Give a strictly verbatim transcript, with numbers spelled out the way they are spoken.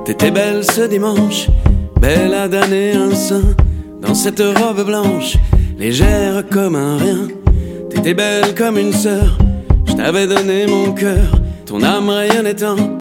T'étais belle ce dimanche, belle à damner un sein, dans cette robe blanche, légère comme un rien. T'étais belle comme une sœur, je t'avais donné mon cœur, ton âme rayonnait tant